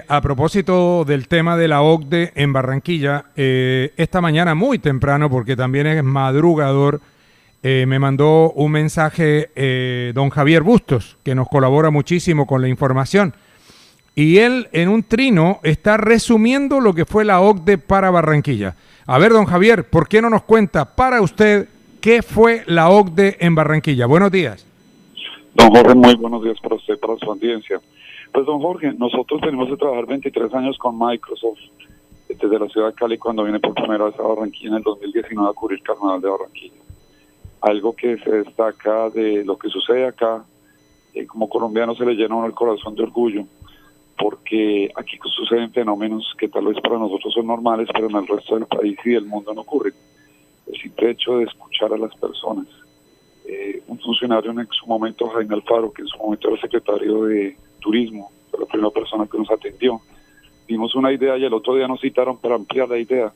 a propósito del tema de la OCDE en Barranquilla, esta mañana muy temprano, porque también es madrugador, me mandó un mensaje don Javier Bustos, que nos colabora muchísimo con la información. Y él, en un trino, está resumiendo lo que fue la OCDE para Barranquilla. A ver, don Javier, ¿por qué no nos cuenta para usted qué fue la OCDE en Barranquilla? Buenos días. Don Jorge, muy buenos días para usted, para su audiencia. Pues, don Jorge, nosotros tenemos que trabajar 23 años con Microsoft desde la ciudad de Cali cuando vine por primera vez a Barranquilla en el 2019 a cubrir Carnaval de Barranquilla. Algo que se destaca de lo que sucede acá, como colombiano se le llena uno el corazón de orgullo, porque aquí suceden fenómenos que tal vez para nosotros son normales, pero en el resto del país y del mundo no ocurren. El simple hecho de escuchar a las personas. Un funcionario en su momento, Jaime Alfaro, que en su momento era secretario de Turismo, fue la primera persona que nos atendió. Dimos una idea y el otro día nos citaron para ampliar la idea.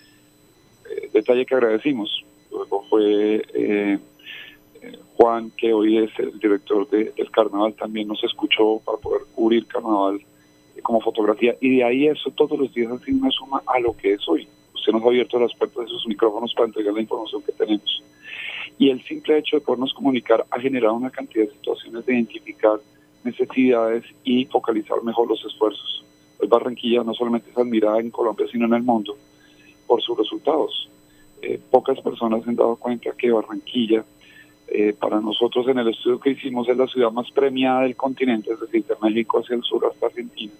Detalle que agradecimos. Luego fue Juan, que hoy es el director del Carnaval, también nos escuchó para poder cubrir Carnaval como fotografía. Y de ahí eso todos los días ha sido una suma a lo que es hoy. Usted nos ha abierto las puertas de sus micrófonos para entregar la información que tenemos. Y el simple hecho de podernos comunicar ha generado una cantidad de situaciones de identificar necesidades y focalizar mejor los esfuerzos. Hoy Barranquilla no solamente es admirada en Colombia, sino en el mundo por sus resultados. Pocas personas se han dado cuenta que Barranquilla, para nosotros en el estudio que hicimos, es la ciudad más premiada del continente, es decir, de México hacia el sur hasta Argentina,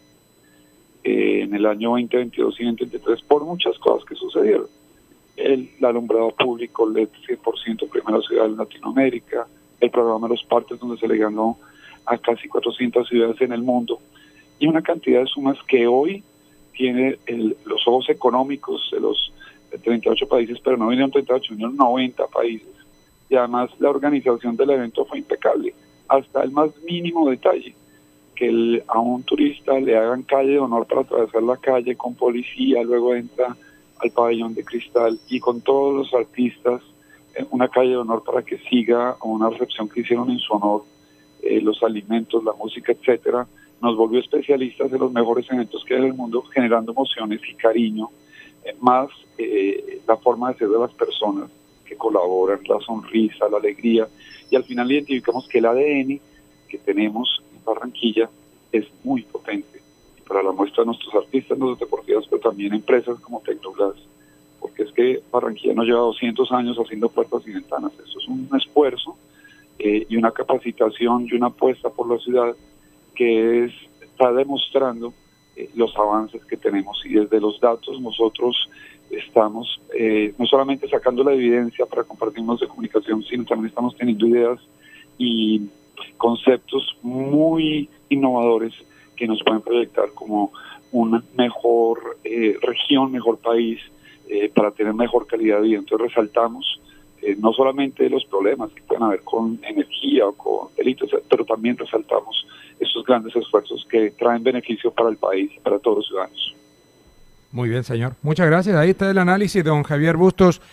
en el año 2022 y 2023, por muchas cosas que sucedieron. El alumbrado público LED 100% primera ciudad en Latinoamérica, el programa de los parques donde se le ganó a casi 400 ciudades en el mundo, y una cantidad de sumas que hoy tiene los ojos económicos de los 38 países, pero no vinieron 38, vinieron 90 países, y además la organización del evento fue impecable, hasta el más mínimo detalle, que a un turista le hagan calle de honor para atravesar la calle con policía, luego entra al pabellón de cristal y con todos los artistas una calle de honor para que siga a una recepción que hicieron en su honor, los alimentos, la música, etcétera. Nos volvió especialistas en los mejores eventos que hay en el mundo, generando emociones y cariño, más la forma de ser de las personas que colaboran, la sonrisa, la alegría, y al final identificamos que el ADN que tenemos en Barranquilla es muy potente. Para la muestra de nuestros artistas, los deportivos, pero también empresas como Tecnoglass, porque es que Barranquilla nos lleva 200 años haciendo puertas y ventanas. Eso es un esfuerzo y una capacitación y una apuesta por la ciudad que está demostrando los avances que tenemos, y desde los datos nosotros estamos no solamente sacando la evidencia para compartir medios de comunicación, sino también estamos teniendo ideas y conceptos muy innovadores que nos pueden proyectar como una mejor región, mejor país, para tener mejor calidad de vida. Entonces resaltamos no solamente los problemas que pueden haber con energía o con delitos, pero también resaltamos estos grandes esfuerzos que traen beneficio para el país y para todos los ciudadanos. Muy bien, señor. Muchas gracias. Ahí está el análisis de don Javier Bustos.